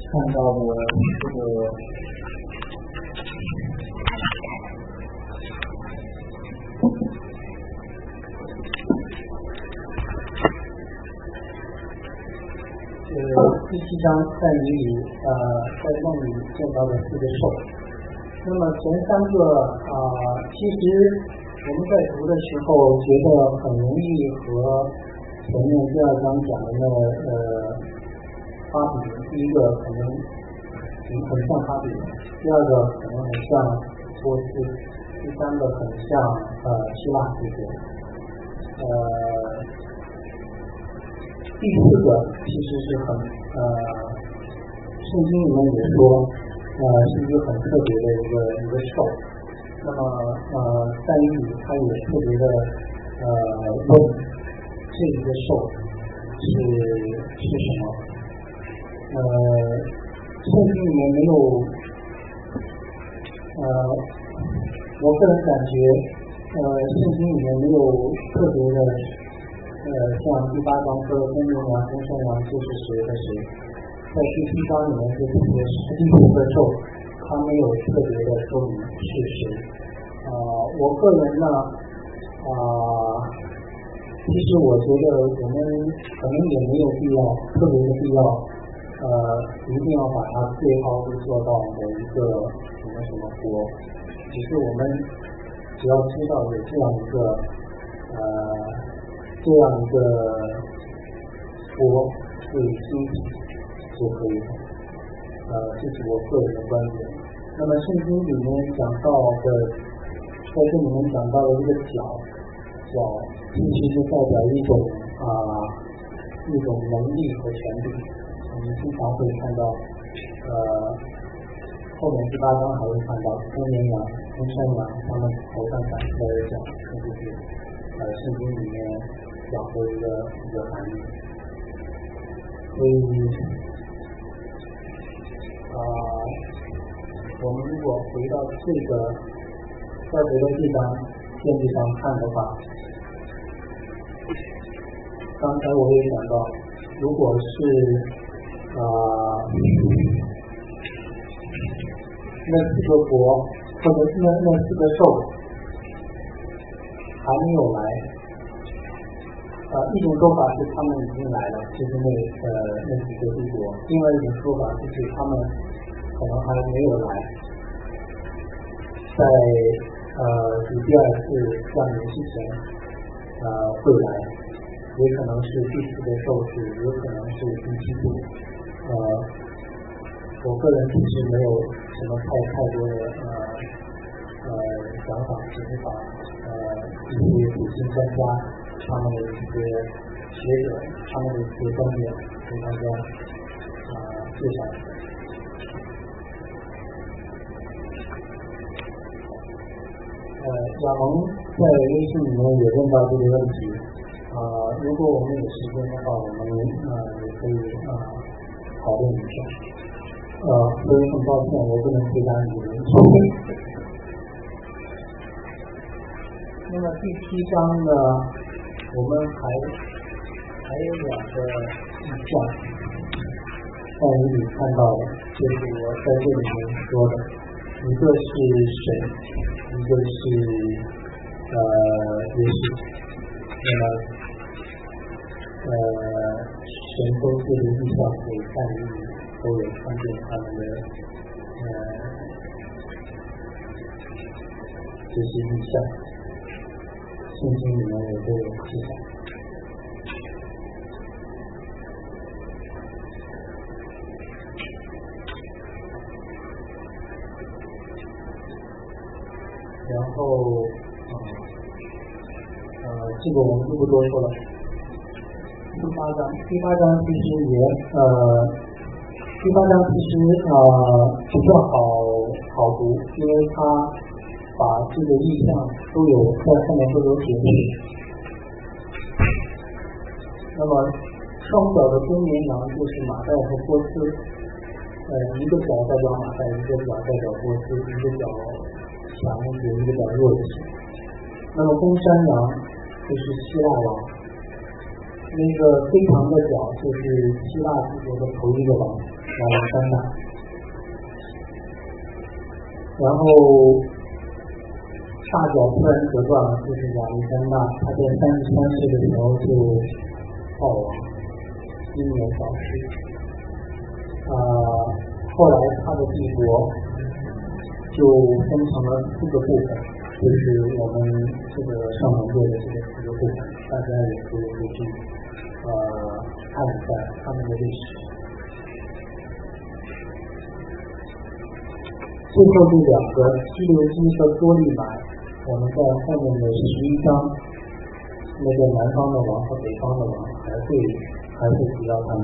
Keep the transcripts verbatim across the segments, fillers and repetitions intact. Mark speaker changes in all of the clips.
Speaker 1: 看到的这个呃第七章在你里呃在梦里见到的四个兽。那么前三个啊、呃，其实我们在读的时候觉得很容易和前面第二章讲的那呃巴比伦，第一个可能很像巴比伦，第二个可能很像波斯，第三个很像呃希腊这些。呃，第四个其实是很呃，圣经里面也说，呃是一个很特别的一个一个兽。那么呃，在于他也特别的呃问这一个兽是是什么？呃，圣经里面没有，呃，我个人感觉，呃，圣经里面没有特别的，呃，像第八章说的公牛羊、公山羊就是谁和谁，在第七章里面这四个第五个兽，它没有特别的说明是谁。呃，我个人呢，啊、呃，其实我觉得我们可能也没有必要特别的必要。呃，一定要把它最好的做到某一个什么什么国，只是我们只要知道有这样一个呃这样一个国会兴起就可以了。呃，这是我个人的观点。那么圣经里面讲到的，在这里面讲到的这个角，角其实就代表一种啊、呃、一种能力和权力。我们经常会看到，呃，后面第八章还会看到公绵羊、公山羊，它们头上长出来的角，这就是呃圣经里面讲的一个一个含义。所以，啊、呃，我们如果回到这个，再回到这张片子上看的话，刚才我也讲到，如果是啊、呃，那四个国或者是那那四个兽还没有来，呃，一种说法是他们已经来了，就是那呃那几个帝国；另外一种说法就是他们可能还没有来，在呃主第二次降临之前呃会来，也可能是第四个兽是，也可能是第七度。呃，我个人其实没有什么太太多的呃呃想法，只是把呃一些土星专家他们的一些学者他们的一些观点给大家啊、呃、介绍。呃，亚蒙在微信里面也问到这个问题，啊、呃，如果我们有时间的话，我们呃也可以啊。呃讨论一下，呃，所以很抱歉，我不能回答你的问题。那么第七章呢，我们还还有两个意象，在你里看到的，就是我在这里面说的，一个是神，一个是呃耶稣。那么呃。神都借着意象给但以理都有看见他们的呃这些意象，圣经里面也都有记载。然后呃呃这个我们就不多说了。第八章，第八章其实也呃，第八章其实呃比较好好读，因为它把这个意象都有在后面都有解释。那么双脚的公绵羊就是马代和波斯，呃一个脚代表马代，一个脚代表波斯，一个脚强一点，一个脚弱一些。那么公山羊就是希腊王。那个非常的角就是希腊帝国的头一个王， 亚历山大。然后大脚突然折断了，就是亚历山大，他在三十三岁的时候就暴亡，英年早逝。啊、呃，后来他的帝国就分成了四个部分，就是我们这个上盟会的这个四个部分，大家也可以回去呃看一下他们的历史。最后这两个西流基和多利买，我们在后面的十一章，那个南方的王和北方的王还会还会提到他们。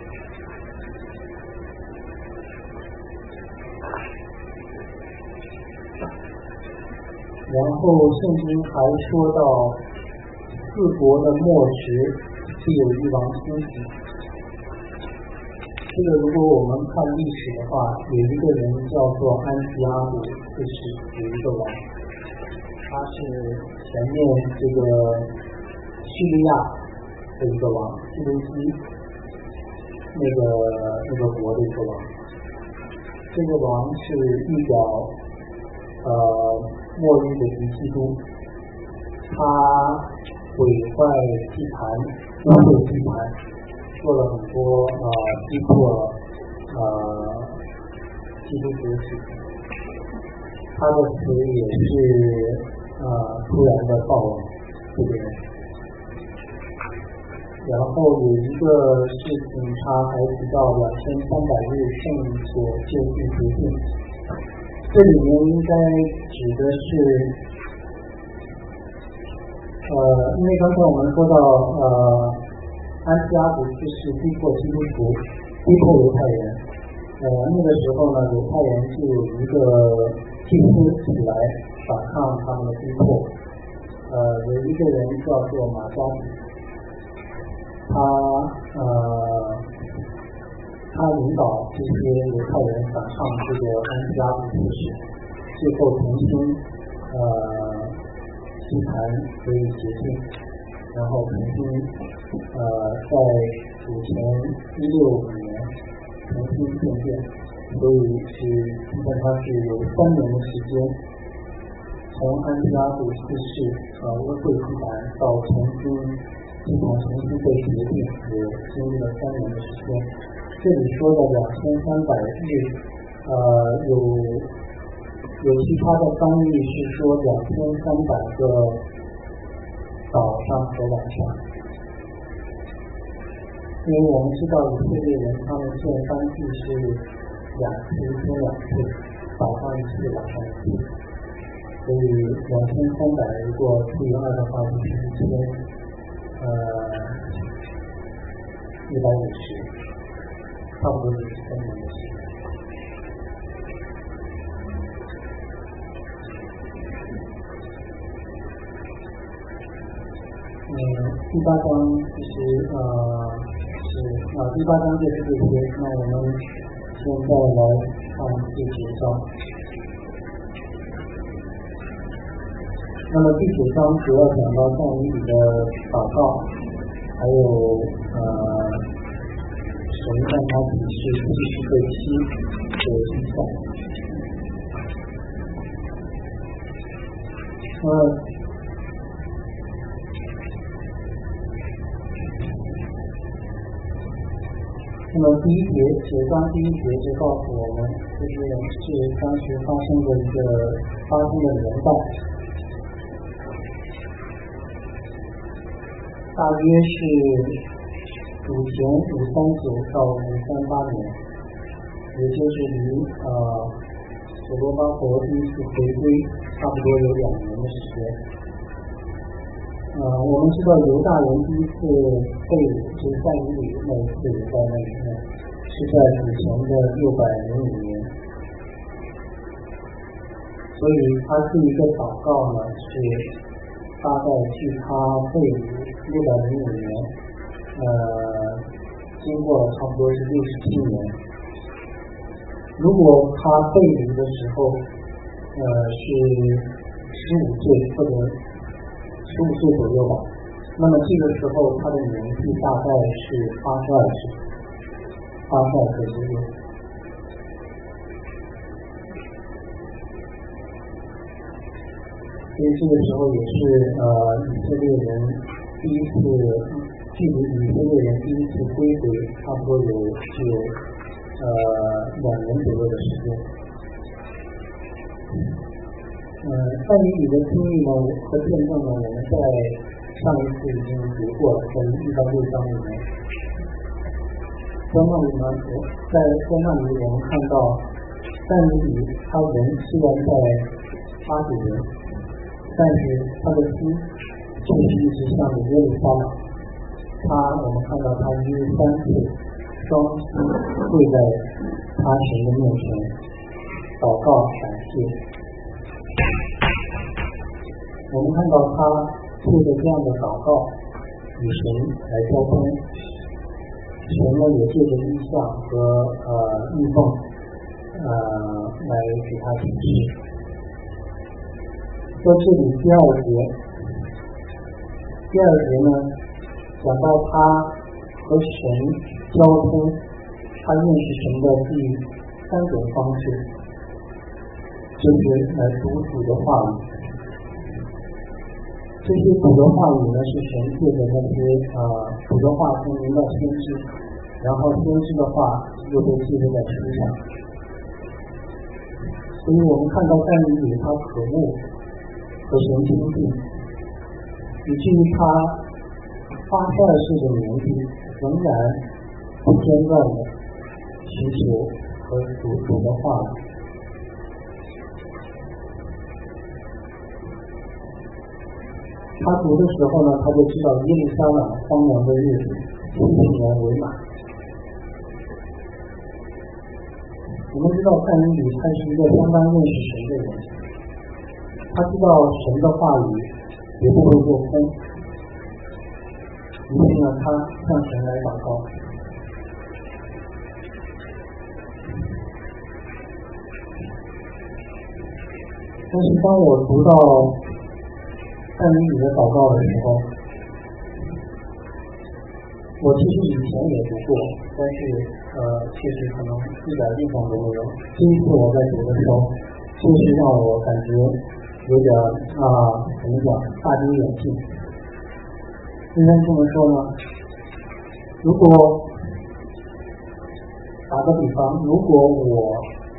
Speaker 1: 然后圣经还说到四国的末时必有一王兴起。这个如果我们看历史的话，有一个人叫做安提阿古，就是有一个王，他是前面这个叙利亚的一个王，叙利基那个那个国的一个王。这个王是预表呃末日的敌基督，他毁坏祭坛，污秽祭坛，做了很多呃击破呃基督徒的事情。他的死也是呃突然的暴亡，这个人。然后有一个事情，他还提到两千三百日圣所救赎决定，这里面应该指的是呃，因为刚才我们说到呃。安提阿古就是逼迫基督徒，逼迫犹太人。呃，那个时候呢，犹太人就有一个祭司起来反抗他们的逼迫。呃，有一个人叫做马加比，他呃，他领导这些犹太人反抗这个安提阿古故事，最后重新呃祭坛可以洁净。然后重新呃在主前一六五年重新建建，所以是基本上是有三年的时间，从安提阿古去世呃污秽祭坛到重新系统重新被决定，也经历了三年的时间。这里说的两千三百日，呃有有其他的翻译是说两千三百个早上和晚上，因为我们知道以色列人他们建班祭是两次，一天两次，早上一次，晚上一次，所以两千三百如果除以二的话，就是一千呃一百五十，差不多就是三年的时间。嗯，第八章其实呃是啊，第八章就是这些。那我们现在来看第九章。那么第九章主要讲到赞美礼的祷告，还有呃神向他启示七十对七的迹象。呃。那么第一节，九章第一节就告诉我们，就是是当时发生的一个发生的年代，大约是五前五三九到五三八年，也就是离呃所罗巴伯第一次回归差不多有两年的时间。呃，我们知道犹大人第一次被就在以里那一次也在那里面，是在主前的六百零五年，所以他第一个祷告呢是大概距他被掳六百零五年，呃，经过了差不多是六十七年。如果他被掳的时候，呃，是十五岁或者十五岁左右吧，那么这个时候他的年纪大概是八十二岁。 发晒和结论。所以这个时候也是呃以色列人第一次，距离以色列人第一次归回差不多有只有呃两年左右的时间。呃，关于你的经历呢和见证呢，我们在上一次已经读过了，在一到六章里面。在那里呢，在在那里我们看到，但以理他人虽然在巴比伦，但是他的心却是一直向着耶路撒冷。他我们看到他一日三次双膝跪在他神的面前祷告感谢。我们看到他借着这样的祷告与神来交通，神呢也借着异象和呃异梦呃来给他启示。在这里第二节，第二节呢讲到他和神交通，他认识神的第三种方式，就是来读主的话语。这些主的话语呢，是神借着那些呃主的话从临到先知，然后先知的话又被记录在书上。所以我们看到但以理他渴慕和神亲近，以至于他八十二岁的年纪仍然不间断的寻求和读主的话语。他读的时候呢，他就知道耶路撒冷荒凉的日子七十年为满。我们知道但以理他是一个相当认识神的人，他知道神的话语绝不会落空，于是呢，他向神来祷告。但是当我读到但以理的祷告的时候，我其实以前也读过，但是呃，确实可能一点地方都没有。这一次我在读的时候，确实让我感觉有点啊、呃，怎么讲，大跌眼镜。为什么这么说呢？如果打个比方，如果我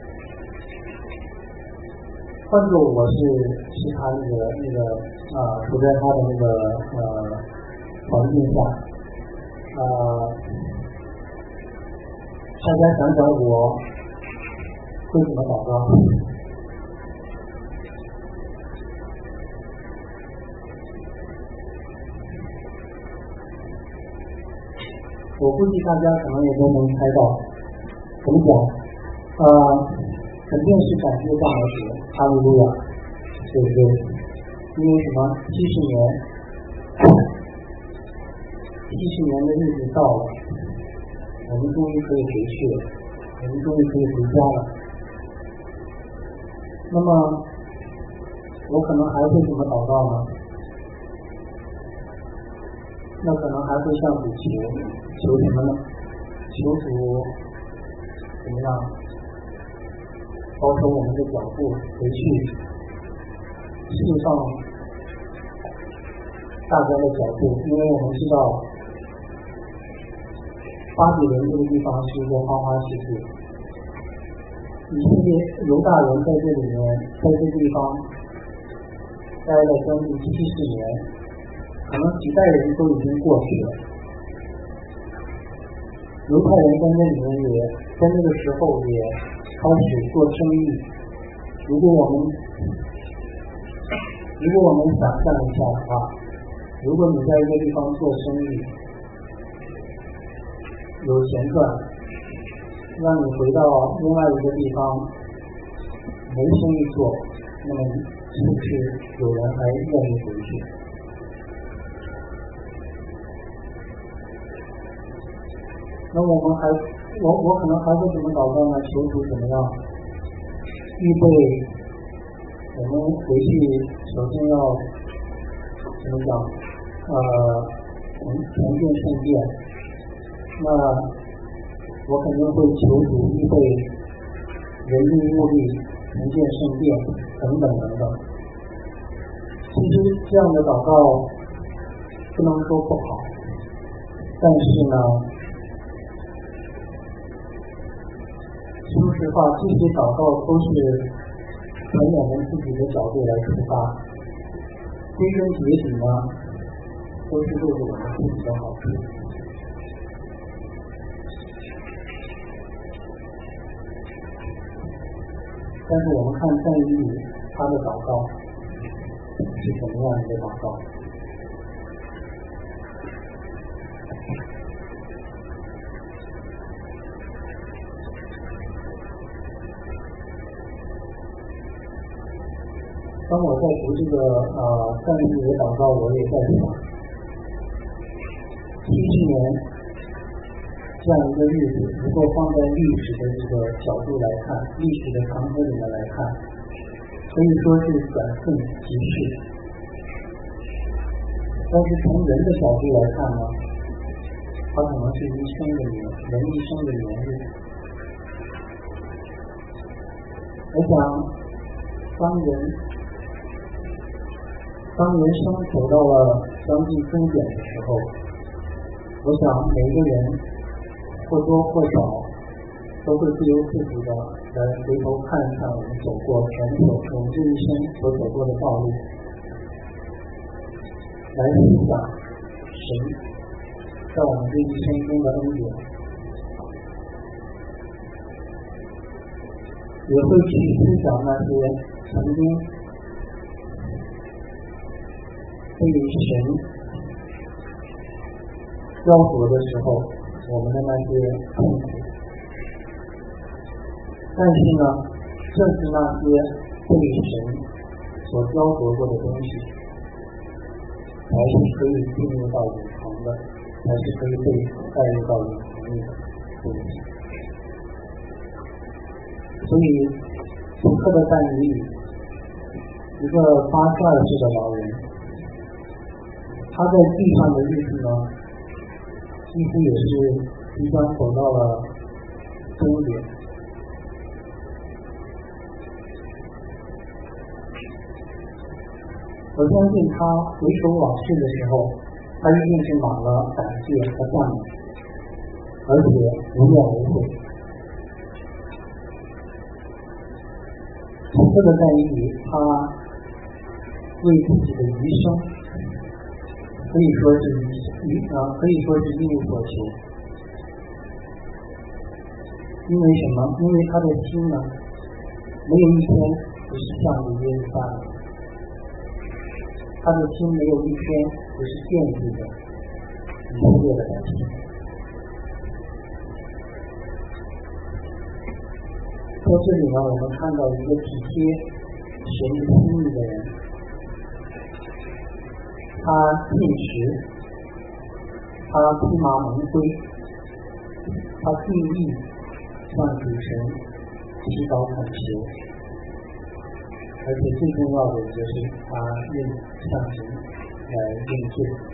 Speaker 1: 换作我是是他那个那个啊、呃，处在他的那个呃环境下，啊、呃，大家想想我会怎么祷告？我估计大家可能也都能猜到，怎么讲？呃。肯定是感谢赞美主，哈利路亚，对不对？因为什么？七十年，七十年的日子到了，我们终于可以回去了，我们终于可以回家了。那么，我可能还会怎么祷告呢？那可能还会向主求，求什么呢？求主怎么样？保守我们的脚步回去释放大家的脚步，因为我们知道巴比伦这个地方是一个花花世界，以色列犹大人在这里面在这个地方待了将近七十年，可能几代人都已经过去了。犹太人在那里面也在那个时候也开始做生意。如果我们如果我们想象一下的话，如果你在一个地方做生意有钱赚，让你回到另外一个地方没生意做，那么是不是有人还愿意回去？那我们还我我可能还会怎么祷告呢？求主怎么样预备我们回去，首先要怎么讲？呃，重重建圣殿。那我肯定会求主预备人力物力，重建圣殿等等等等。其实这样的祷告不能说不好，但是呢，说实话，这些祷告都是从我们自己的角度来出发，归根结底呢，都是为了我们自己的好处。但是我们看赞义他的祷告是什么样一个祷告？当我在读这个呃赞义的祷告，我也在想，七十年这样一个日子，如果放在历史的这个角度来看，历史的长河里面来看，可以说是转瞬即逝。但是从人的角度来看呢，它可能是一生的年，人一生的年日。我想，当人当人生走到了将近终点的时候，我想每个人或多或少都会不由自主的来回头看看我们走过全所我们这一生所走过的道路，来思想神在我们这一生中的恩典，也会去思想那些曾经被神雕琢的时候我们的那些痛苦。但是呢，正是那些被神所雕琢过的东西，才是可以进入到永恒的，才是可以被带入到永恒的东西。所以此刻的赞义里，一个八十二岁的老人，他在地上的日子呢，几乎也是即将走到了终点。我相信他回首往事的时候，他一定是满了感谢和赞美，而且无怨无悔。此刻的赞义，他为自己的余生可以说是一啊，可以说是一无所求。因为什么？因为他的心呢，没有一天不是向着耶路撒冷，他的心没有一天不是惦记着以色列的百姓。在这里呢，我们看到一个体贴神心意的人，他进食，他披麻蒙灰，他尽力向主神祈祷恳求，而且最重要的就是他愿向神来认罪。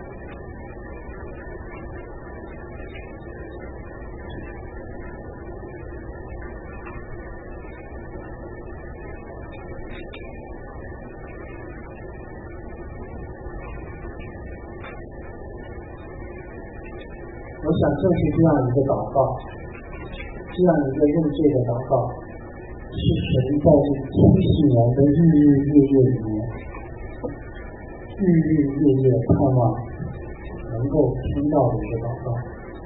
Speaker 1: 我想正是这样一个祷告，这样一个认罪的祷告，是神在这七十年的日日夜夜里面，日日夜夜盼望能够听到的一个祷告。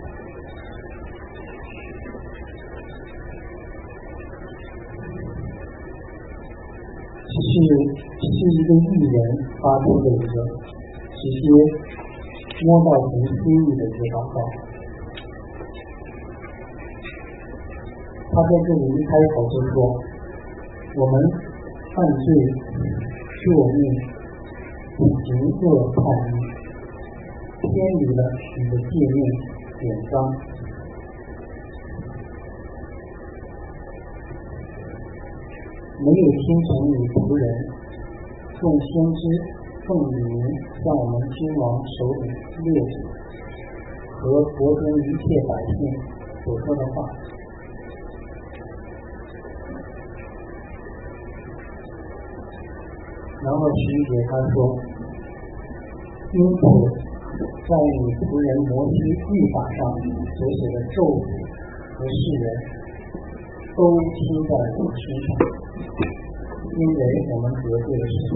Speaker 1: 这是是一个艺人发出的一个直接摸到神心意的一个祷告。他在这里一开口就说，我们犯罪作孽，行恶叛逆，偏离了你的诫命典章，没有听从你仆人众先知奉你名向我们君王首领列祖和国中一切百姓所所说的话。然后十一节他说，因此在你仆人摩西律法上所写的咒诅和誓言都贴在我身上，因为我们得罪了神。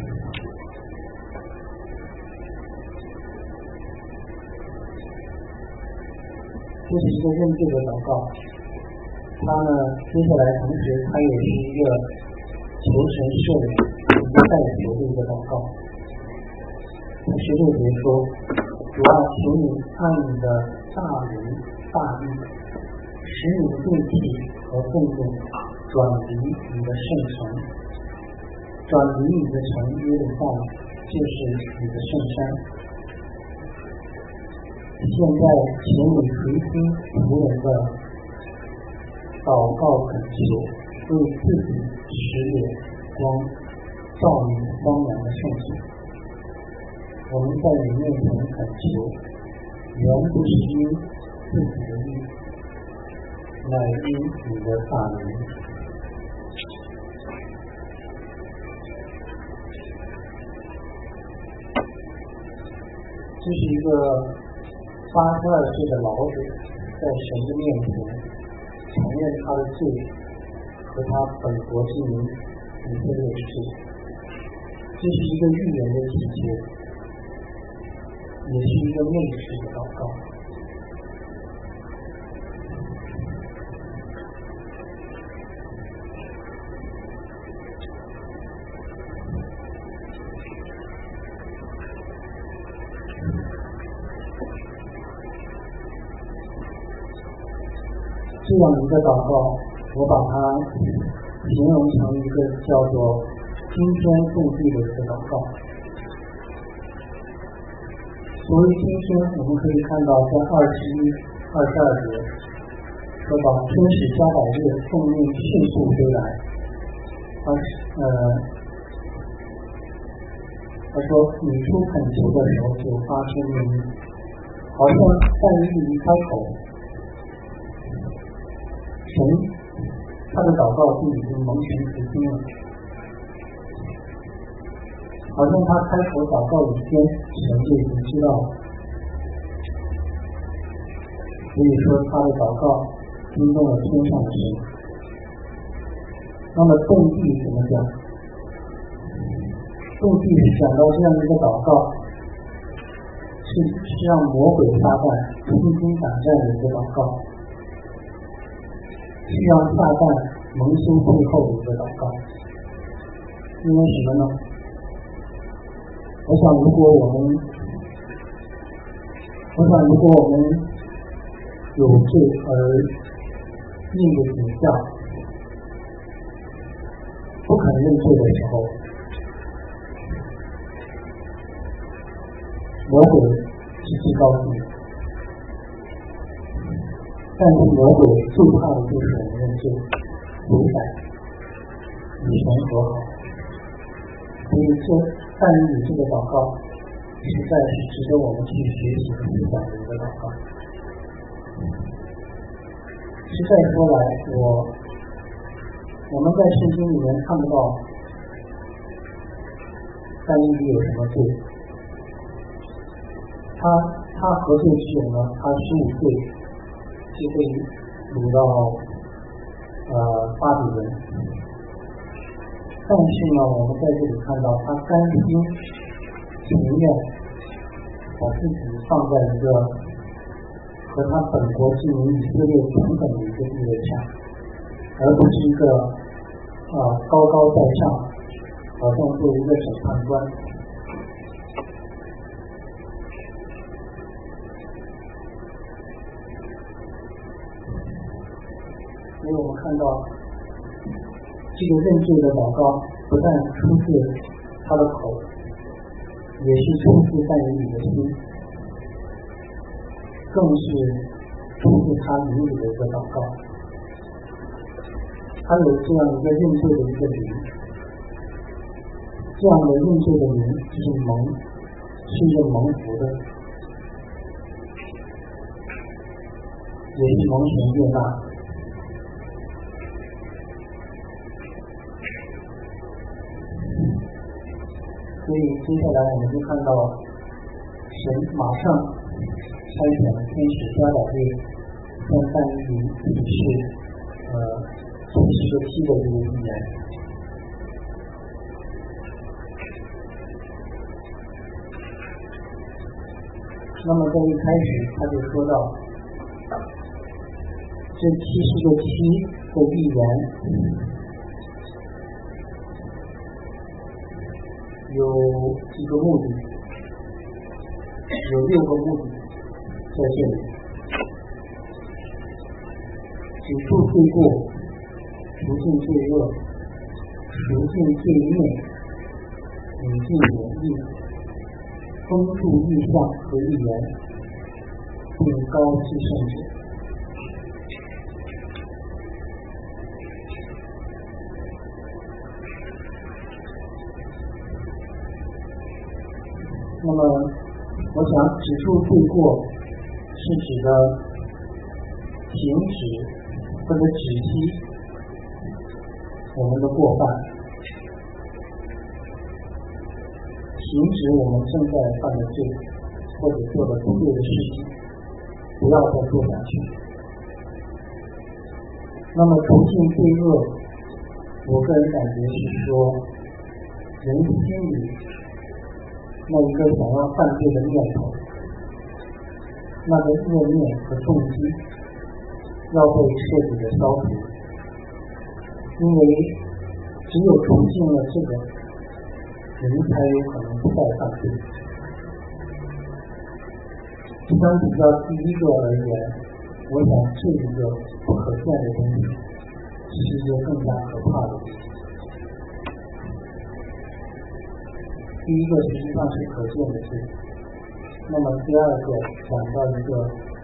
Speaker 1: 这是一个认罪的祷告，他呢接下来同时他也是一个求神赦免以及代求的一个祷告。十六节说，主啊，求你按你的大仁大义，使你的怒气和愤怒转离你的圣城，转离你的城耶路撒冷，就是你的圣山。现在请你垂听仆人的祷告恳求，为自己使眼光照明荒凉的圣所。我们在你面前恳求，原不是因自己的义，乃因你的大能。这是一个八十二岁的老者在神的面前承认他的罪和他本国之民以色列的罪，这是一个预言的祈求，也是一个内视的祷告。这样一个祷告，我把它形容成一个叫做惊天动地的一个祷告。所谓惊天，我们可以看到在二十一、二十二节说到天使加百列奉命迅速飞来，他呃他说你出恳求的时候就发出命令，好像但以理一开口，神他的祷告就已经蒙神垂听了，好像他开口祷告以前，神就已经知道了。所以说他的祷告惊动了天上的神。那么动地怎么讲？动地是讲到这样一个祷告，是是让魔鬼撒旦披荆斩棘的一个祷告，是让撒旦蒙羞退后的一个祷告。因为什么呢？我想如果我们我想如果我们有罪而命的景象，不肯认罪的时候，魔鬼是最高兴的，但是魔鬼最怕的就是我们认罪悔改与神和好。所以这但以这个祷告实在是值得我们去学习和思想的一个祷告。实在说来，我我们在圣经里面看不到但以理有什么罪，他他何罪之有呢？他十五岁就被掳到呃巴比伦，但是呢，我们在这里看到他甘心情愿把自己放在一个和他本国之民以色列平等的一个地位上，而不是一个啊、呃、高高在上，好像作为一个审判官。所以我们看到这个认罪的祷告不但出自他的口，也是出自但以理的心，更是出自他灵里的一个祷告。他有这样一个认罪的一个灵，这样的认罪的灵是蒙，是一个蒙福的，也也是蒙神悦纳。所以接下来我们就看到神马上差遣天使加百列向但以理启示呃七十个七的这个预言。那么在一开始他就说到这七十个七的预言有几个目的，有六个目的在这里：指出罪过，除尽罪恶，除尽罪孽，引进演绎，封住异象和预言，并高至圣者。那么我想指出罪过是指的停止或者止息我们的过犯，停止我们正在犯的罪或者做的不对的事情，不要再做下去。那么除尽罪恶，我个人感觉是说人心里那一个想要犯罪的念头，那个恶念和动机要被彻底的消除，因为只有除尽了这个，人才有可能不再犯罪。相比较第一个而言，我想这一个不可见的东西是一个更加可怕的东西。第一个实际上是可见的罪，那么第二个讲到一个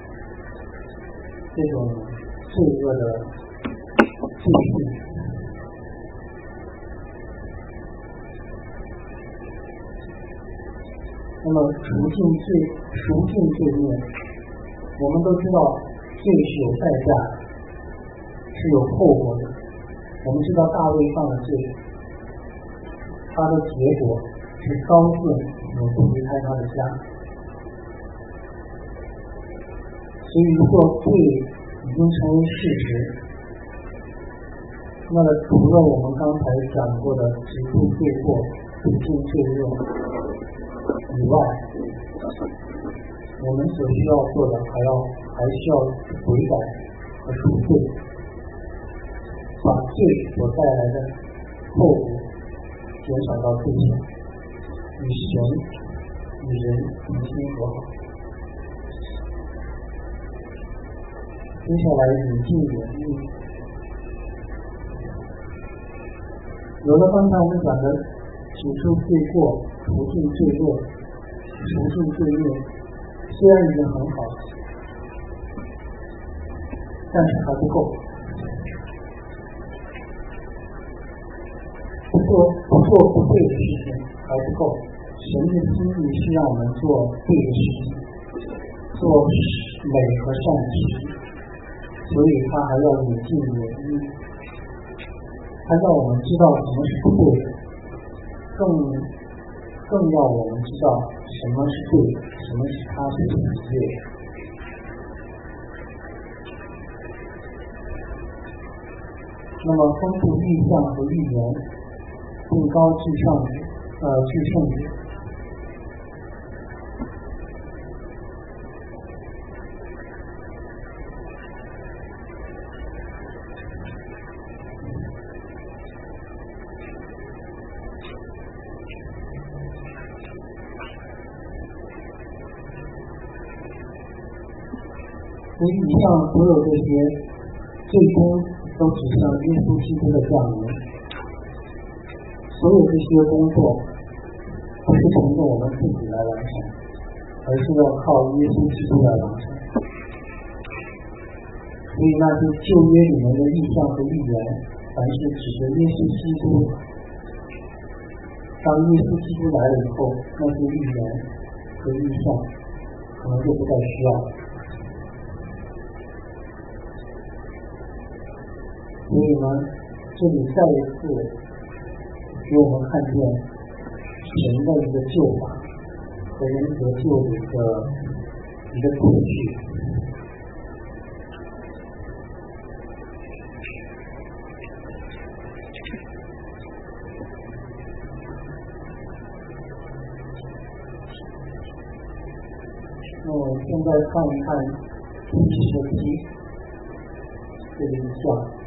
Speaker 1: 这种罪恶的罪性。那么除尽罪，除尽罪孽，我们都知道罪是有代价的，是有后果的。我们知道大卫犯了罪，他的结果是高顺永不离开他的家。所以如果罪已经成为事实，那么除了我们刚才讲过的止住罪过、除尽罪恶以外，我们所需要做的还要还需要悔改和赎罪，把罪所带来的后果减少到最小，与神与人重新和好。接下来引进演绎，有了刚才我们讲的指出罪过、除尽罪恶、除尽罪孽，虽然已经很好，但是还不够。不做不做不对的事情还不够，神的心意是让我们做对的事情，做美和善的事情，所以他还要引进演绎，他让我们知道什么是不对的，更更要我们知道什么是对的，什么是他所喜悦的。那么丰富意象和预言，并高至上呃至圣者。所以以上所有这些最终都指向耶稣基督的降临，所有这些工作不是凭着我们自己来完成，而是要靠耶稣基督来完成。所以那些旧约里面的意象和预言，凡是指着耶稣基督，当耶稣基督来了以后，那些预言和意象可能就不再需要了。 所以呢，这里再一次给我们看见神的一个救法和人得救的一个一个次序。那我现在看一看第十七这个一项。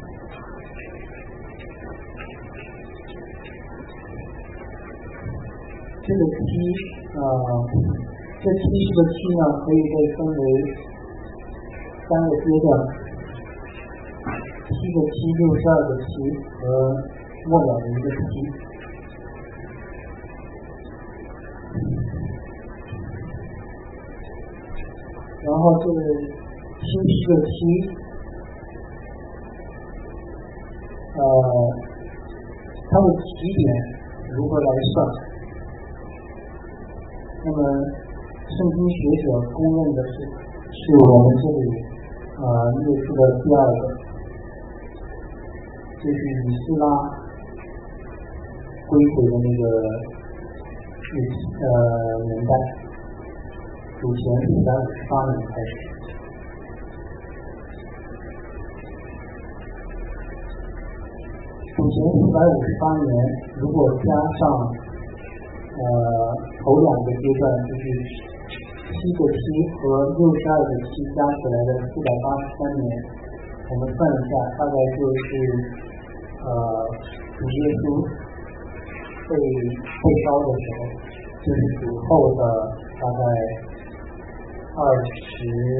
Speaker 1: 这个七啊、呃，这七十个七呢，可以被分为三个阶段：七个七、六十二个七和末了的一个七。然后这七十个七，呃，它的起点如何来算？那么，圣经学者公认的是，是我们这里啊、呃、列出的第二个，就是以斯拉归回的那个日期呃年代，主前四百五十八年开始。主前四百五十八年，如果加上呃，头两个阶段就是七个七和六十二个七加起来的四百八十三年，我们算一下，大概就是呃，主耶稣被被烧的时候，就是主后的大概二十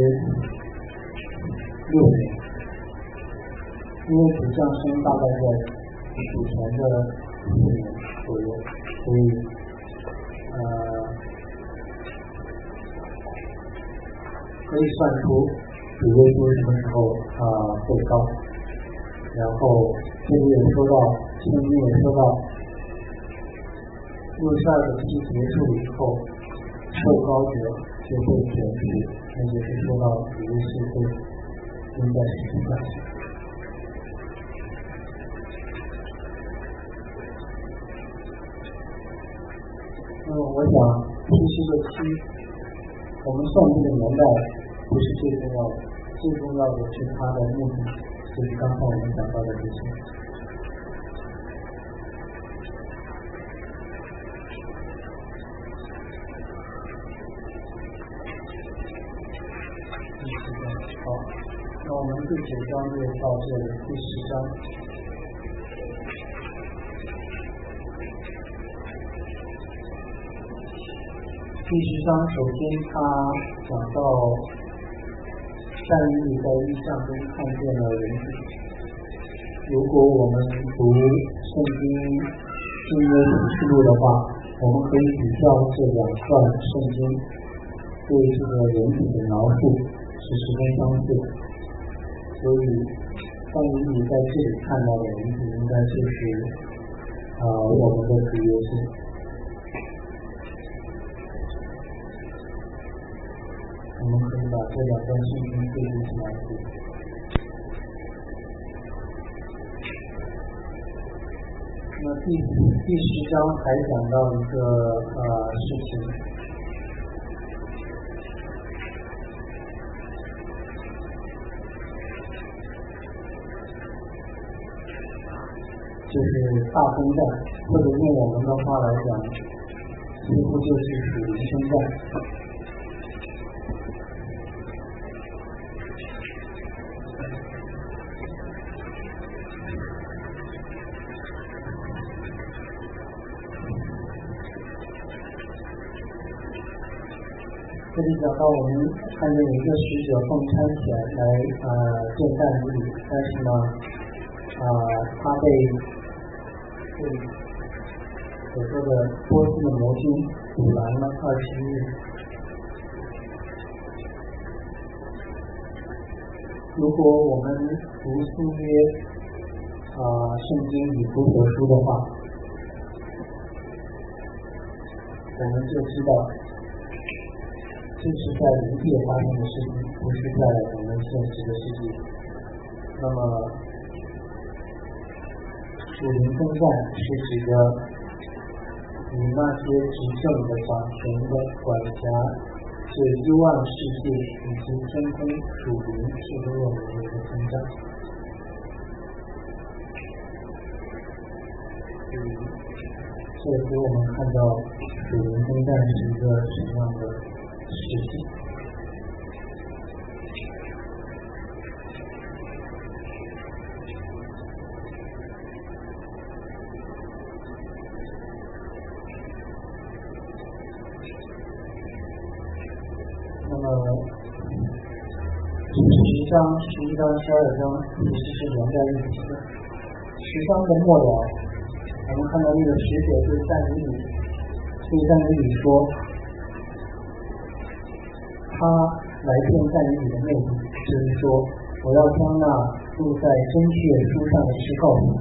Speaker 1: 六年，因为主降生大概在主前的四年左右，所以。呃，可以算出主耶稣什么时候啊被高，然后这里也说到，圣经也说到，六十二个期结束以后，受高者就会减去，那就是说到主耶稣会钉在十字架上。那么我想，七十个七，我们算这个年代不是最重要的，最重要的是它的目的，就是刚才我们讲到的这些。第十章，好，那我们第九章就到这里，第十章。第十章首先他讲到但以理在异象中看见了人子。如果我们读圣经新约启示录的话，我们可以比较这两段圣经对这个人子的描述是十分相似的。所以但以理在这里看到的人子应该就是啊、呃、我们的主耶稣。我们可以把这两段圣经对比起来读。那第第十章还讲到一个呃事情，就是大征战，或者用我们的话来讲，几乎就是属灵征战。这里讲到我们看见有一个使者奉差遣来呃见但以理，但是呢，啊、呃、他被被所说的波斯的魔君阻拦了二十日。如果我们读新约啊、呃、圣经以弗所书的话，我们就知道。这是在灵界发生的事情，不是在我们现实的世界。那么， 属灵征战是指的与那些执政的、掌权的、管辖这幽暗世界以及天空属灵是和我们的一个征战。这也给我们看到属灵征战是一个什么样的事情。那么十章、十一章、十二章其实是连在一起的。十章的末了，我们看到那个使者对但以理对但以理说，他来见但以理的目的就是说，我要将那录在真确书上的事告诉你。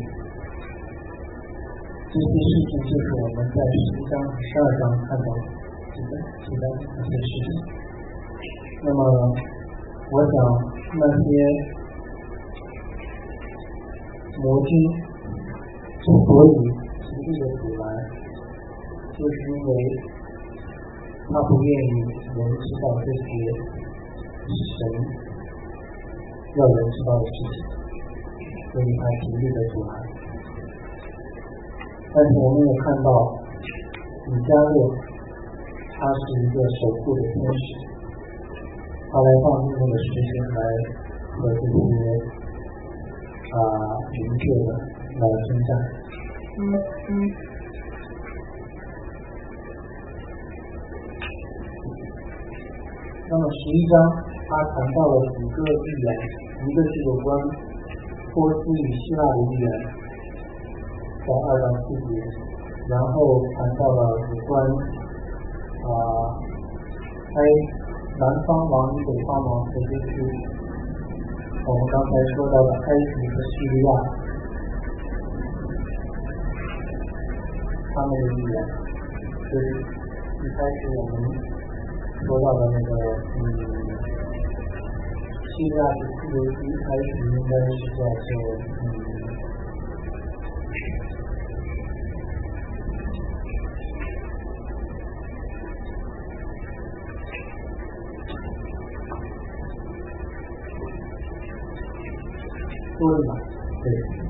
Speaker 1: 这些事情就是我们在十一章、十二章看到的记载记载这些事情。那么，我想那些魔君之所以极力的阻拦，就是因为他不愿意人知道这些神要人知道的事情，所以他极力的阻拦。但是我们也看到米迦勒他是一个守护的天使，他来放命令的时间来和这些啊明确的来征战。嗯嗯。那么十一章他谈到了几个预言，一个是有关波斯与希腊的预言，在二到四节，然后谈到了有关啊埃南方王与北方王这些是我们刚才说到的埃及和叙利亚他们的预言，就是一开始我们说到的那个嗯叙利亚的自由一开始应该是叫做嗯多利马，对。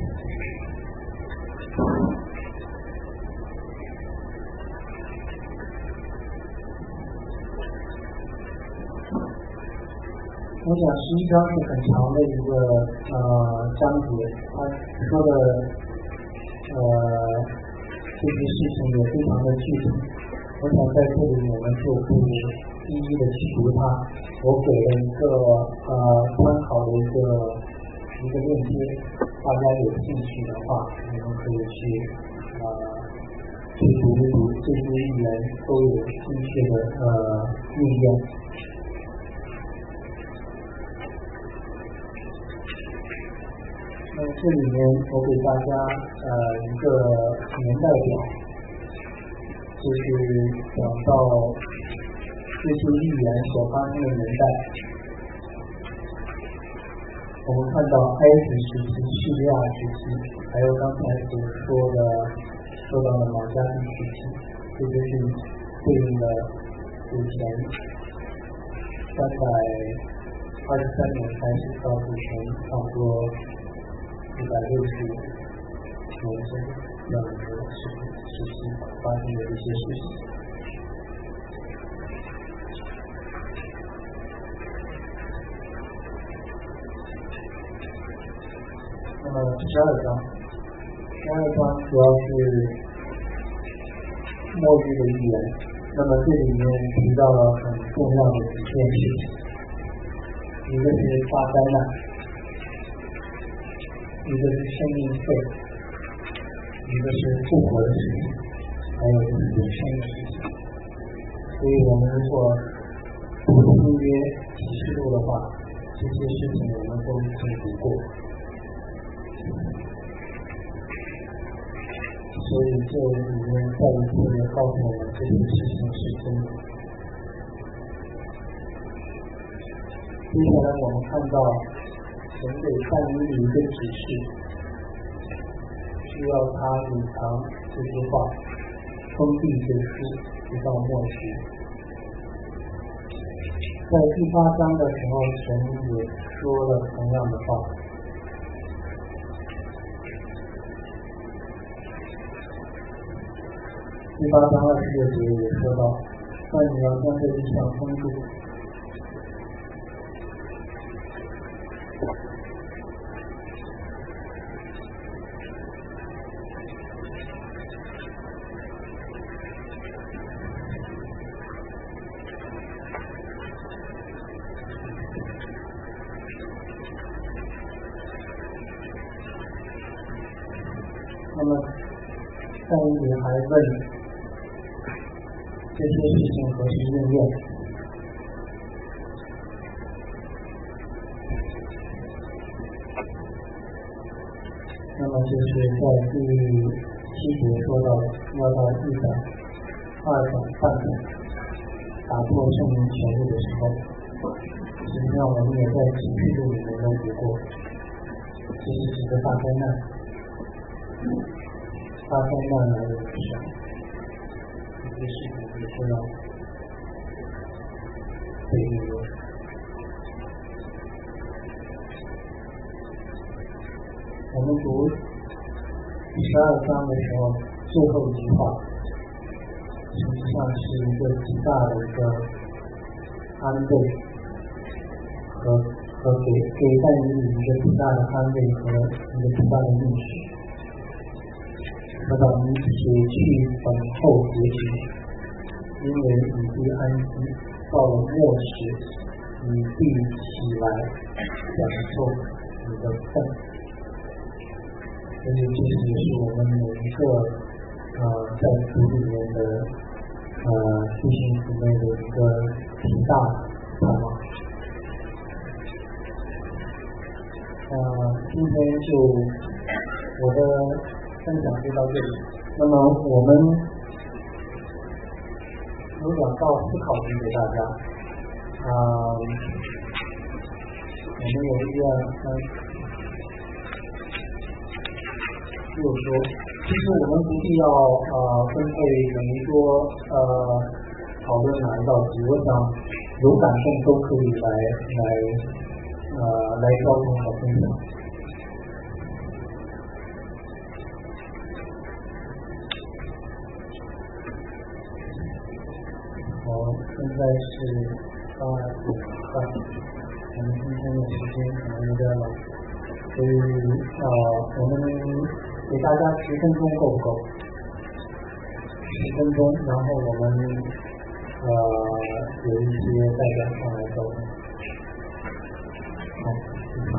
Speaker 1: 我想十一章是很长的一个呃章节，他说的呃这些事情也非常的具体。我想在这里我们就不一一的去读它，我给了一个呃参考的一个一个链接，大家有兴趣的话，你们可以去呃去读一读，这些预言都有精确的呃应验。那这里面我给大家呃一个年代表，就是讲到这些预言所发生的年代。我们看到埃及时期、叙利亚时期，还有刚才所说的说到的马加比时期，这就是对应的主前三百二十三年开始到主前差不多一百六十年前这样的时时期发生的一些事情。那么十二章，十二章主要是末日的预言。那么这里面提到了很重要的几件事情，一个是大灾难，一个是生命费，一个是复活的事情，还有就是永生的事情。所以我们如果读新约启示录的话，这些事情我们都已经读过。所以这里面再一次告诉我们这件事情是真的。接下来我们看到神给但以理一个指示，是需要他隐藏这句话，封闭这书，直到末世。在第八章的时候，神也说了同样的话。第八章二十六节也说到，但你要将这地上封住。那么，但你还问这些事情何时应验？那么就是在第七节说到，要到一百二百半百打破圣灵权力的时候，实际上我们也在启示录里面都读过，这是指的大灾难。大灾难来的时候，这些事情也是要被应用。我们读第十二章的时候，最后一句话，实际上是一个极大的一个安慰和和给给但以理一个极大的安慰和一个极大的应许。说到你且去等候结局，因为你必安息，到了末时，你必起来享受你的份。所以这也是我们每一个呃在主里面的呃弟兄姊妹的一个极大盼望。呃，今天就我的分享就到这里。那么我们有两道思考题给大家。啊、呃，我们有一二三六桌，其实我们不必要呃分配每一桌呃讨论哪一道题，我想有感动都可以来来呃来交通和分享。现在是八点半，我们今天的时间可能有点晚，所以呃，我们给大家十分钟够不够？十分钟，然后我们呃有一些代表上来沟通。好，谢谢。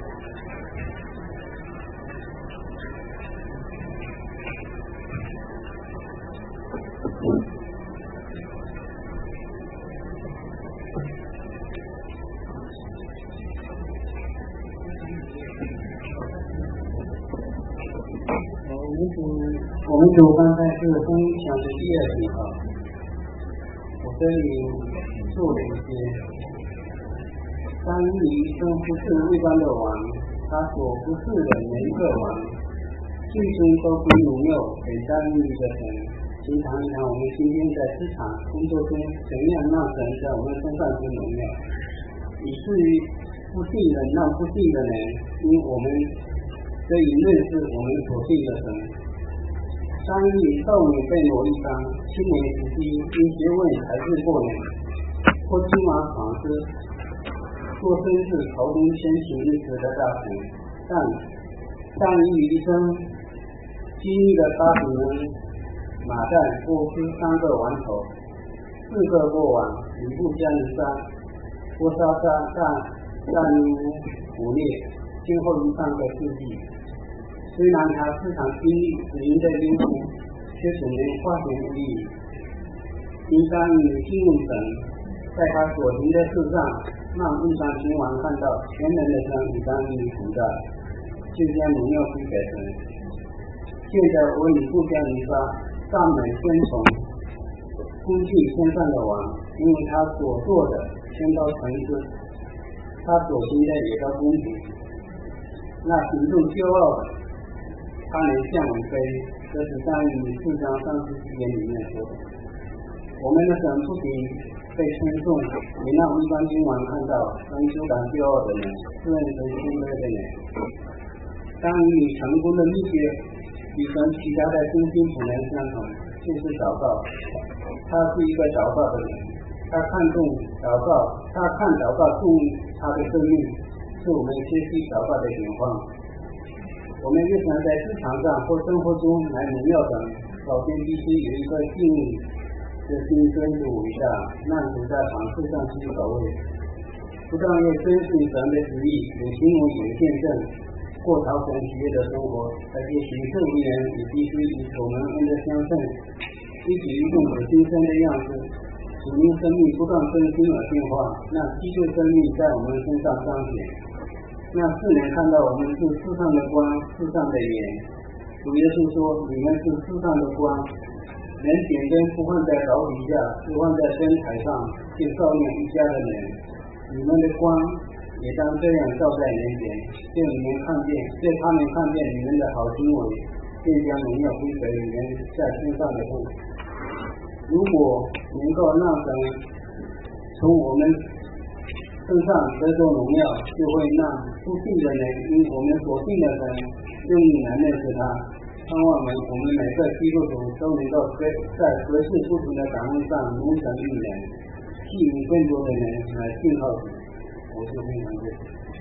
Speaker 1: 我们主刚才是分享的第二题啊，我这里做了一些。三一生不是一般的王，他所不是的每一个王，最终都归荣耀给三一的神。请谈一谈我们今天在职场工作中怎样让神在我们身上归荣耀，以至于不信人让不信的人，因为我们可以认识我们所信的神。三一少女被罗一章，青年时期因学问才智过人，或芝麻纺织，做生是朝中先行一时的大臣，但三一一生经历了八十人马战波斯三个王头，四个过往，吕布加尼山，波沙沙战战如虎烈，今后一半个世纪。虽然他市场经历只赢得优势，却只能化险为夷。应当以信用神，在他所行的事上，让地上君王看到全能的神与当以同在，就将荣耀归给神。现在我以不加尼撒赞美尊崇，恭敬天上的王，因为他所做的全都诚实，他所行的也都公平。那行动骄傲的，
Speaker 2: 他能向我飞，这是在于四章三十几节里面说的。我们的神不仅被称颂，也让一般君王看到很羞感骄傲的人，自认神心乐的人。当你成功的秘诀与神其他的中心不能相同，就是祷告。他是一个祷告的人，他看重祷告，他看祷告重他的生命，是我们学习祷告的典范。我们日常在职场上或生活中来荣耀神，首先必须有一个敬畏的心尊主伟大，让主在凡事上居首位。不但要遵循神的旨意，有行为有见证，过讨神喜悦的生活，而且行圣为人也必须与守门恩的相称，一举一动有新生的样子，使命生命不断更新而变化，让基督生命在我们身上彰显，让世人看到我们是世上的光，世上的盐。主耶稣说：“你们是世上的光，人点灯不放在脚底下，是放在灯台上，就照亮一家的人。你们的光也当这样照在人前，就你们看见，就他们看见你们的好行为，便将荣耀归给你们在天上的父。如果能够让神从我们身上得到荣耀，就会让不信的人因我们所信的神用力来认识他。盼望我们我们每个基督徒都能够在合适不同的岗位上如神育人，吸引更多的人来信靠主。我是非常谢谢。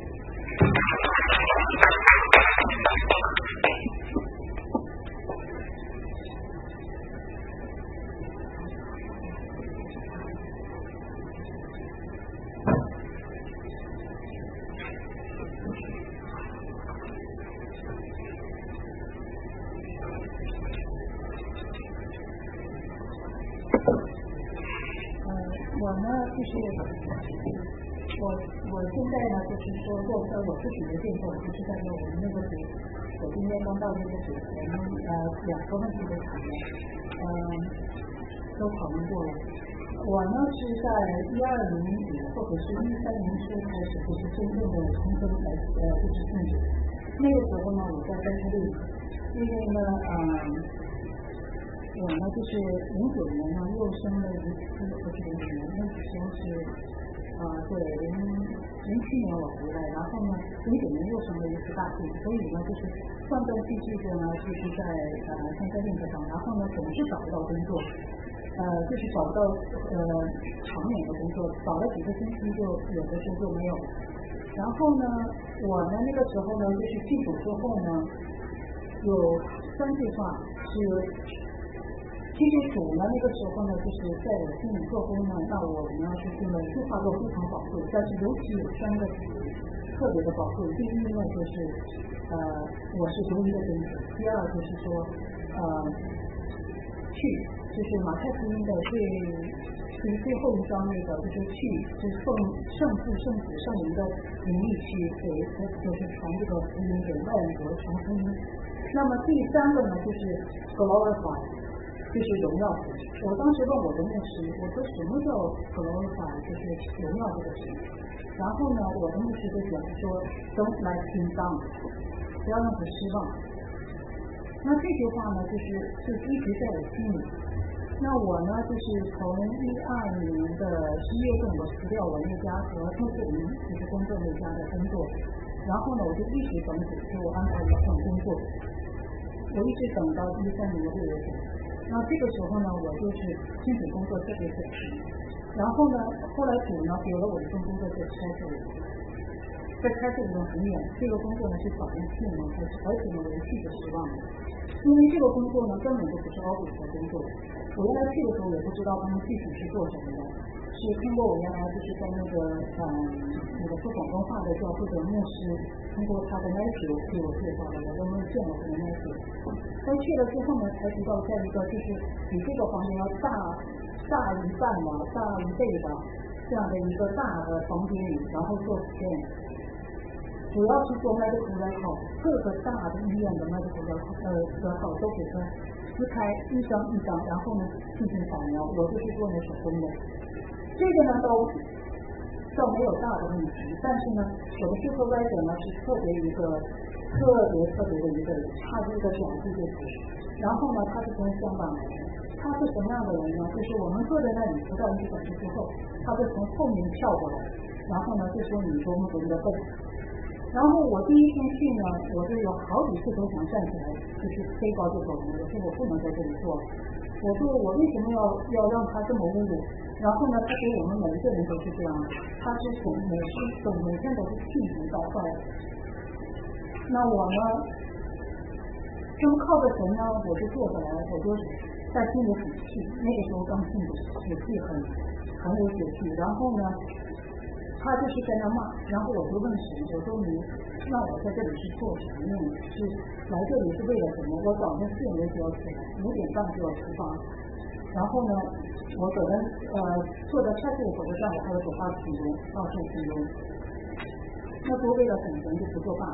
Speaker 3: 我呢，就是我我现在呢，就是说做在我自己的见证，就是在说我们那个组，我今天刚到那个组，我们呃两个问题都讨论，嗯、呃，都讨论过了。我呢是在一二年底或者是一三年初开始，就是真正的重生来呃就是信主。那个时候呢，我在跟他对，因为呢，嗯、呃。我呢就是零九年呢又生了一次，不是零九年，那时候是呃对零零七年我回来，然后呢零九年又生了一次大病，所以呢就是断断续续的呢就是在呃参加练课上，然后呢总是找不到工作，呃就是找不到呃长远的工作，找了几个星期就有的时候就没有。然后呢我呢那个时候呢就是进组之后呢有三句话是。其实主呢，那个时候呢，就是在我心里做工呢，让我呢就是每句话都非常宝贵，但是尤其有三个特别的宝贵。第一呢，就是呃，我是独一的真主；第二就是说，呃，去，就是马太福音的最就是最后一章那个，就是去，就是奉圣父、圣子、圣灵的名义去给，就是传这个福音给外国传福音。那么第三个呢，就是 glorify。就是荣耀神。我当时问我的牧师，我说什么叫 glorify， 就是荣耀这个神。然后呢，我的牧师就讲说 ，don't let him down， 不要让他失望。那这句话呢，就是就一直在我心里。那我呢，就是从一二年的十月份，我辞掉我那家和公司里就是工作那家的工作，然后呢，我就一直等主给我安排一份工作，我一直等到一三年的六月份。那这个时候呢，我就是亲子工作特别准时。然后呢，后来主呢给了我一份工作在开这里，在开这里呢很远，这个工作呢是早一天呢，而且而且呢我去的失望了，因为这个工作呢根本就不是奥比的工作。我原来去的时候也不知道他们具体是做什么的，是通过我原来就是在那个嗯那个说广东话的教会的牧师，通过他的 nephew 给我介绍的，我都没有见过他的 nephew。但去了之后呢，才知道在一个就是比这个房间要大大一半嘛，大一倍的这样的一个大的房间里，然后做实验，主要是做 medical record， 各个大的医院的 medical record 呃 record 都给它撕开一张一张，然后呢进行扫描，我就是做那手工的。这个呢都倒没有大的问题，但是呢，我的 supervisor 呢是特别一个。呃， 特别特别的一个人，他是一个小弟弟，然后呢，他是从香港来的，他是什么样的人呢？就是我们坐在那里不到一个小时之后，他就从后面跳过来，然后呢就说你多么多么的笨。然后我第一天去呢，我就有好几次都想站起来，就是飞高就走了。我说我不能在这里坐，我说我为什么要要让他这么侮辱？然后呢，他给我们每一个人都是这样，他是从每天都每天都是气急败坏。那我呢，就靠着神呢，我就坐下来，我就在心里很气。那个时候刚信主，血气很很有血气。然后呢，他就是在那骂，然后我就问神，我说你让我在这里是做什么用？是来这里是为了什么？我早上四点就要起来，五点半就要出发。然后呢，我走的呃坐的车就走的上午还有走二十分钟，二十五分钟。那多为了省钱就不作罢。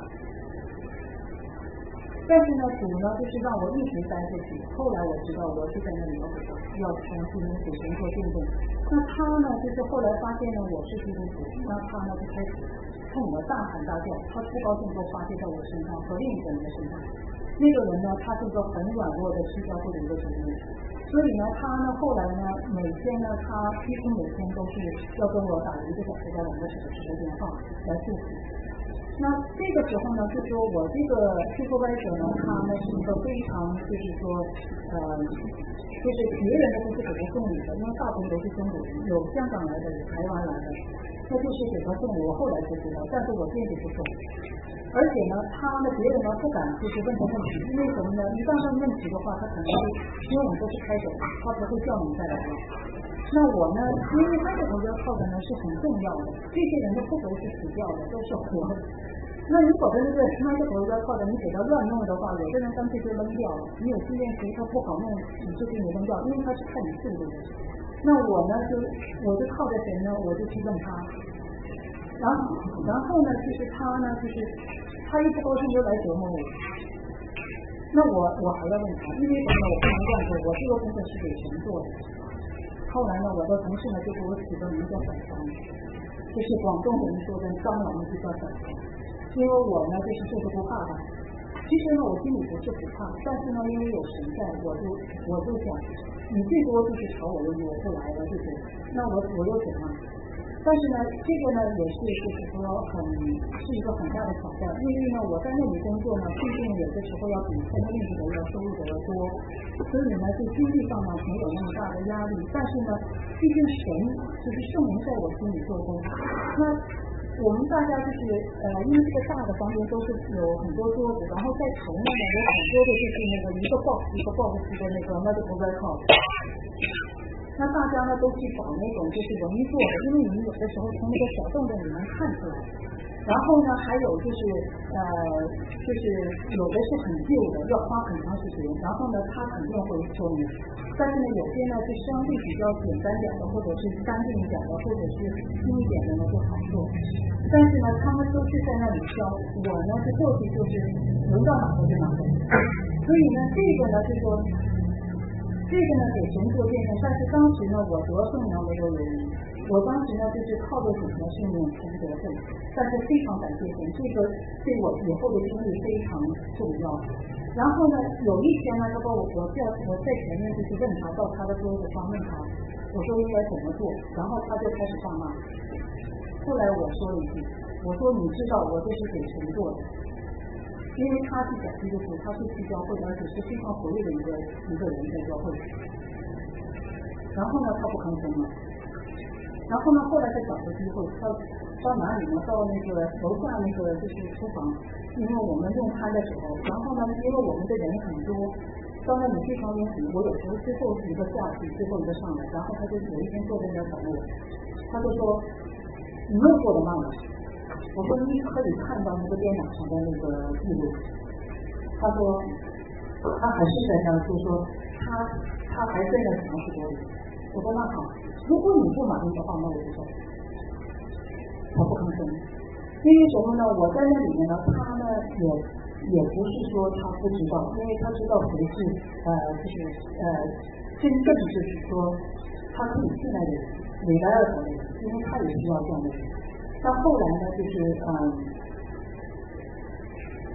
Speaker 3: 但是呢，主呢就是让我一直待下去。后来我知道我是在那里要要重新给神做见证。那他呢，就是后来发现呢我是基督徒，那他呢就开始冲我大喊大叫，他不高兴都发泄在我身上和另一个人的身上。那个人呢，他是个很软弱的吃教会的一个主人，所以呢，他呢后来呢，每天呢，他几乎每天都是要跟我打一个小时到两个小时的电话来诉苦。那这个时候呢，就说我这个这个外者呢，他呢是一个非常就是说，呃，就是别人呢都是给他送礼的，因为大部分都是中国人，有香港来的，有台湾来的，那就是给他送礼。我后来才知道，但是我坚决不送。而且呢，他呢，别人呢不敢就是问他问题，因为什么呢？一旦问问题的话，他可能会，因为我们都是开手，他不会叫你再来了。那我呢，因为他的头要靠的呢是很重要的，这些人都不都是死掉的，都是活的。那如果的那个他的头要靠的，你给他乱弄的话，有的人干脆就扔掉了。你有经验谁他不好弄，你就给你扔掉，因为他是看你速度的。那我呢，就我就靠着谁呢？我就去问他。然后，然后呢，就是他呢，就是他一不高兴就来折磨我。那我我还要问他，因为什么？我不能乱做，我这个工作是给神做的。后来呢，我的同事呢就给我起个名叫小三，就是广东人说的张老就叫小三，因为我呢就是就是不怕他。其实呢，我心里不是不怕，但是呢，因为有神在，我就我就想，你最多就是朝我的我不来了，对不对？那我我又怎么？但是呢，这个呢也是就是说很是一个很大的挑战，因为呢我在那里工作呢，毕竟有的时候要比在那里的要收入的要多，所以呢对经济上呢没有那么大的压力。但是呢，毕竟神就是圣灵在我心里做工，那我们大家就是呃，因为这个大的房间都是有很多桌子，然后在头呢有很多的就是那个一个 box 一个 box 的那个 medical record。那大家呢都去找那种就是容易做的，因为你有的时候从那个小洞洞里能看出来。然后呢，还有就是呃，就是有的是很旧的，要花很长时间。然后呢，他肯定会说明。但是呢，有些呢是相对比较简单点的，或者是干净一点的，或者是轻一点的呢就好做。但是呢，他们都是在那里挑，我呢是过去就是轮到哪个就哪个。所以呢，这个呢就说。这个呢给神做见证，但是当时呢我得胜呢没有原因，我当时呢就是靠着主呢是免钱得胜，但是非常感谢神，这个对我以后的经历非常重要。然后呢有一天呢，他说我我在我在前面就是问他到他的桌子上问他，我说应该怎么做，然后他就开始上骂。后来我说一句，我说你知道我这是给神做的。因为他是讲基督徒，他是去教会，而且是非常活跃的一个一个人在教会。然后呢，他不吭声了。然后呢，后来他找个机会，他到哪里呢？到那个楼下那个就是厨房，因为我们用餐的时候，然后呢，因为我们的人很多，到那里非常拥挤，我有时候最后一个下去，最后一个上来，然后他就有一天坐在那等我，他就说你又做的慢了。我说你可以看到那个电脑上的那个记录。他说他还是在那，就说他他还在那尝试过。我说那好，如果你不满意的话，那我就走。他不吭声，因为什么呢？我在那里面呢，他呢也也不是说他不知道，因为他知道谁是呃就是呃真正就是说他可以信赖的人，伟大的人，因为他也需要这样的人。但后来呢，就是嗯，他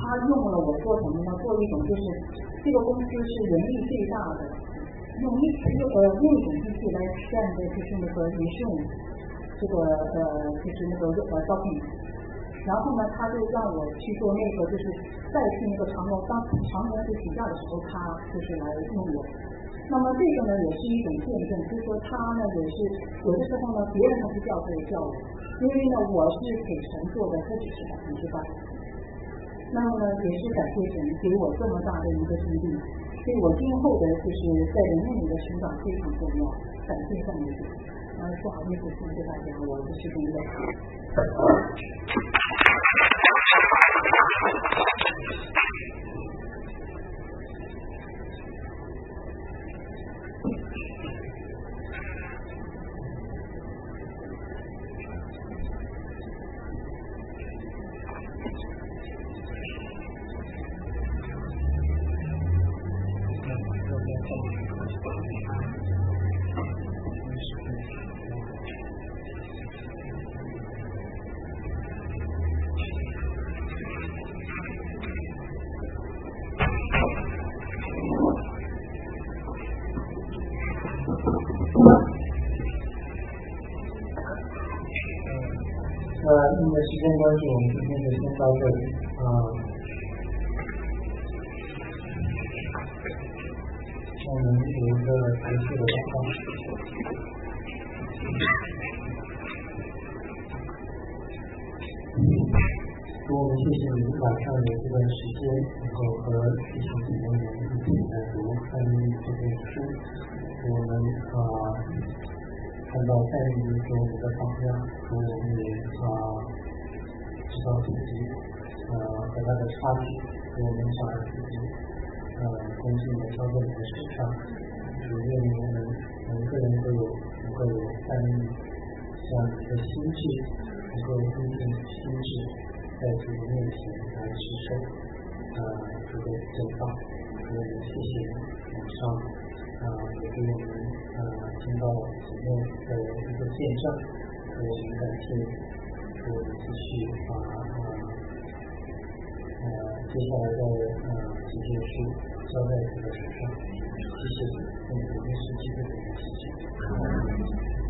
Speaker 3: 他用了我做什么呢？做一种就是这个公司是人力最大的，用一呃用一种机器来干的就是那个人事这个呃就是那个呃招聘，然后呢他就让我去做那个就是再去那个长隆，当长隆是暑假的时候，他就是来弄我。那么这个呢也是一种见证，就是说他呢也是有的时候呢别人他不叫他也叫我，因为呢我是给神做的，他只是百分之八。那么呢也是感谢神给我这么大的一个经历，所以我今后的就是在人面里的成长非常重要，感谢上帝。呃，不好意思，谢谢大家，我的时间有。
Speaker 1: 呃，因为时间关系，我们今天就先到这里啊。我们有一个结束的祷告。主，我们谢谢你晚上有这段时间，能够和弟兄姊妹们一起来读但以理这本书，我们啊。看到在于给我们的榜样，和我们也啊知道自己呃和他的差距，和我们想让自己呃恭敬的交在你的手上，主愿你我们每个人都有能够有在于这样的一个心智，能够尊敬心智，在主的面前来持守呃这个正道，所以谢谢你晚上啊也给我们呃听到姊妹的一个见证，我们感谢我们继续把呃呃接下来的呃这些书交在你的手上，谢谢你，用我们实际的事情。